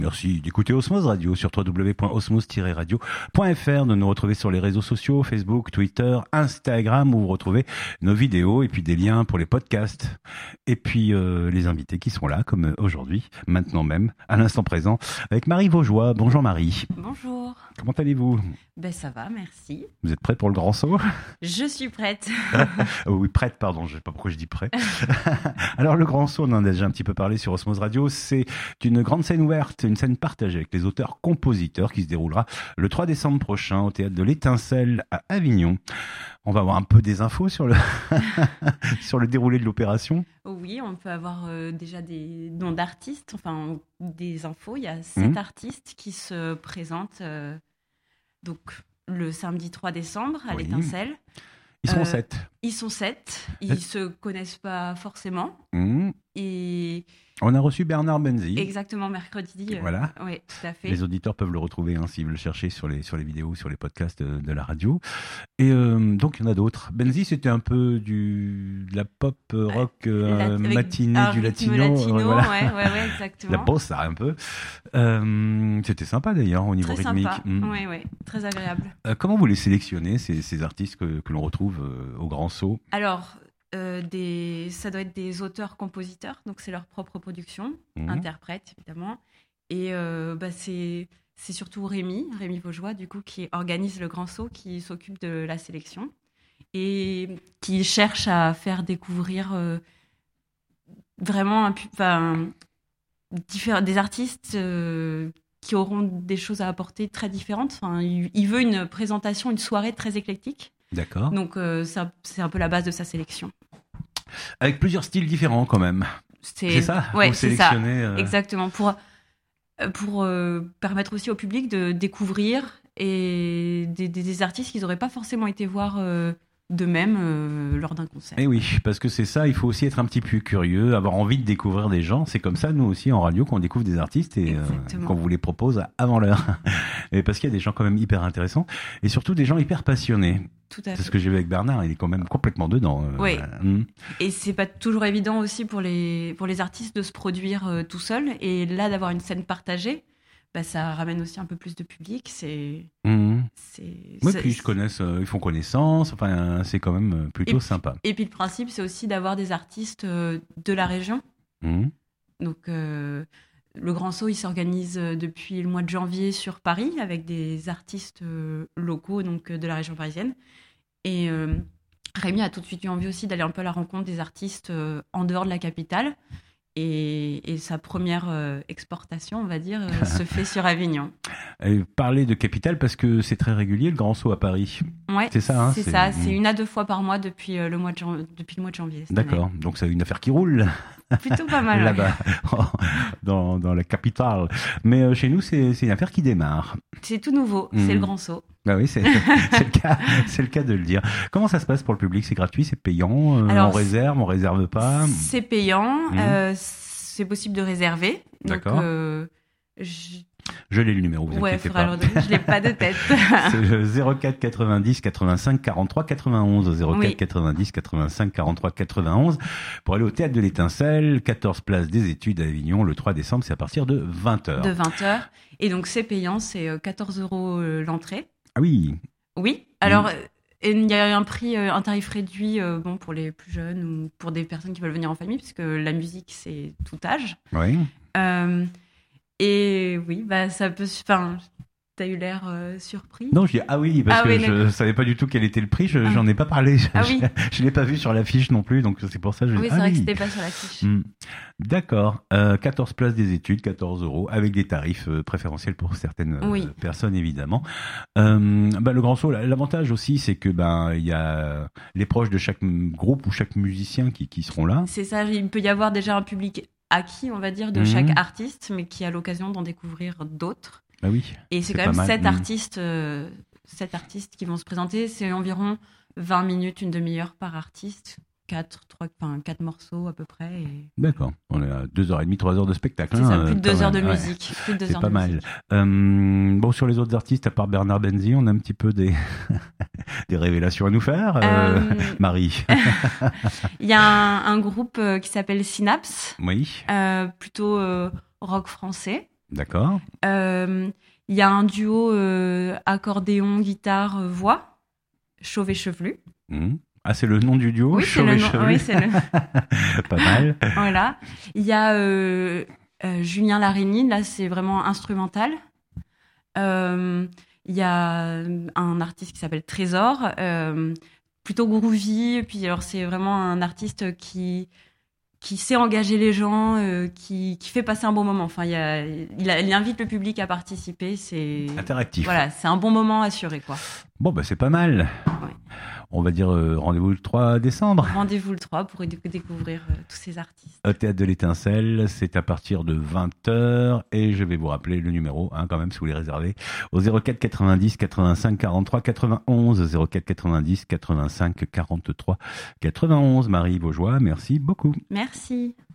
Merci d'écouter Osmose Radio sur www.osmose-radio.fr, de nous retrouver sur les réseaux sociaux, Facebook, Twitter, Instagram, où vous retrouvez nos vidéos et puis des liens pour les podcasts. Et puis les invités qui sont là, comme aujourd'hui, maintenant même, à l'instant présent, avec Marie Vaugeois. Bonjour Marie. Bonjour. Comment allez-vous ? Ben ça va, merci. Vous êtes prête pour le grand saut ? Je suis prête. Oui, prête, pardon, je ne sais pas pourquoi je dis prêt. Alors le grand saut, on en a déjà un petit peu parlé sur Osmose Radio, c'est une grande scène ouverte, une scène partagée avec les auteurs-compositeurs qui se déroulera le 3 décembre prochain au Théâtre de l'Étincelle à Avignon. On va avoir un peu des infos sur le, sur le déroulé de l'opération. Oui, on peut avoir déjà des noms d'artistes, enfin des infos. Il y a 7 artistes qui se présentent donc le samedi 3 décembre à l'Étincelle. Ils sont 7. Ils sont 7. Ils ne se connaissent pas forcément. Et... On a reçu Bernard Benzi. Exactement, mercredi. Voilà. Oui, tout à fait. Les auditeurs peuvent le retrouver s'ils veulent le chercher sur les vidéos, sur les podcasts de la radio. Et donc, il y en a d'autres. Benzi, c'était un peu de la pop rock matinée du latino. Voilà. Ouais, exactement. La bossa, un peu. C'était sympa d'ailleurs au niveau très rythmique. Sympa. Oui, très agréable. Comment vous les sélectionnez, ces artistes que l'on retrouve au Grand Saut ? Alors, ça doit être des auteurs-compositeurs, donc c'est leur propre production, interprètes évidemment. Et c'est surtout Rémi Vaugeois, du coup, qui organise le Grand Saut, qui s'occupe de la sélection et qui cherche à faire découvrir vraiment des artistes qui auront des choses à apporter très différentes. Enfin, il veut une présentation, une soirée très éclectique. D'accord. Donc, c'est un peu la base de sa sélection. Avec plusieurs styles différents, quand même. C'est ça ? Ouais, c'est ça. Exactement. Pour permettre aussi au public de découvrir et des artistes qu'ils n'auraient pas forcément été voir d'eux-mêmes lors d'un concert. Et oui, parce que c'est ça, il faut aussi être un petit peu curieux, avoir envie de découvrir des gens. C'est comme ça, nous aussi, en radio, qu'on découvre des artistes et qu'on vous les propose avant l'heure. Et parce qu'il y a des gens quand même hyper intéressants et surtout des gens hyper passionnés. Tout à fait. C'est ce que j'ai vu avec Bernard, il est quand même complètement dedans. Oui. Et c'est pas toujours évident aussi pour les artistes de se produire tout seuls. Et là, d'avoir une scène partagée, ça ramène aussi un peu plus de public. Oui, puis ils font connaissance. Enfin, c'est quand même plutôt sympa. Et puis le principe, c'est aussi d'avoir des artistes de la région. Donc, le Grand Saut, il s'organise depuis le mois de janvier sur Paris avec des artistes locaux, donc de la région parisienne. Et Rémi a tout de suite eu envie aussi d'aller un peu à la rencontre des artistes en dehors de la capitale. Et sa première exportation, on va dire, se fait sur Avignon. Parler de capitale parce que c'est très régulier, le Grand Saut à Paris. Ouais, c'est ça. C'est ça. C'est 1 à 2 fois par mois depuis le mois de janvier. D'accord. Donc c'est une affaire qui roule. Plutôt pas mal. Là-bas, dans la capitale. Mais chez nous, c'est une affaire qui démarre. C'est tout nouveau. C'est le Grand Saut. Bah oui, c'est le cas de le dire. Comment ça se passe pour le public ? C'est gratuit, c'est payant ? Alors, on réserve pas ? C'est payant. C'est possible de réserver. D'accord. Donc, je l'ai le numéro, vous inquiétez pas. Je l'ai pas de tête. C'est 04 90 85 43 91. 04 90 85 43 91. Pour aller au Théâtre de l'Étincelle, 14 place des Études à Avignon, le 3 décembre, c'est à partir de 20h. De 20h. Et donc, c'est payant, c'est 14 € l'entrée. Ah oui. Oui. Alors, il y a un tarif réduit pour les plus jeunes ou pour des personnes qui veulent venir en famille, puisque la musique, c'est tout âge. Oui. Et oui, ça peut... Enfin, t'as eu l'air surpris. Non, je dis parce que je savais pas du tout quel était le prix. J'en ai pas parlé. Je l'ai pas vu sur l'affiche non plus, donc c'est pour ça que c'est vrai que c'était pas sur l'affiche. D'accord. 14 places des Études, 14 € avec des tarifs préférentiels pour certaines personnes évidemment. Le Grand Saut, l'avantage aussi, c'est que il y a les proches de chaque groupe ou chaque musicien qui seront là. C'est ça. Il peut y avoir déjà un public acquis, on va dire, de chaque artiste, mais qui a l'occasion d'en découvrir d'autres. Ah oui. Et c'est quand même 7 artistes qui vont se présenter. C'est environ 20 minutes, une demi-heure par artiste. 4 morceaux à peu près. Et... D'accord. On est à 2h30, 3 heures de spectacle. C'est ça, plus de 2 heures de musique. Plus de 2 c'est heures pas de mal. Musique. Sur les autres artistes, à part Bernard Benzi, on a un petit peu des révélations à nous faire. Marie. Il y a un groupe qui s'appelle Synapse. Oui. Plutôt rock français. D'accord. Il y a un duo accordéon, guitare, voix, Chauvet Chevelu. Ah, c'est le nom du duo, oui, Chauvet Chevelu. Oui, c'est le... Pas mal. Voilà. Il y a Julien Larénie, là c'est vraiment instrumental. Il y a un artiste qui s'appelle Trésor, plutôt groovy. Et puis alors c'est vraiment un artiste qui sait engager les gens, qui fait passer un bon moment. Enfin, il invite le public à participer. C'est interactif. Voilà, c'est un bon moment assuré, quoi. Bon, bah c'est pas mal. Ouais. On va dire rendez-vous le 3 décembre. Rendez-vous le 3 pour découvrir tous ces artistes. Au Théâtre de l'Étincelle, c'est à partir de 20h. Et je vais vous rappeler le numéro, quand même, si vous voulez réserver, au 04 90 85 43 91. 04 90 85 43 91. Marie Beaujois, merci beaucoup. Merci.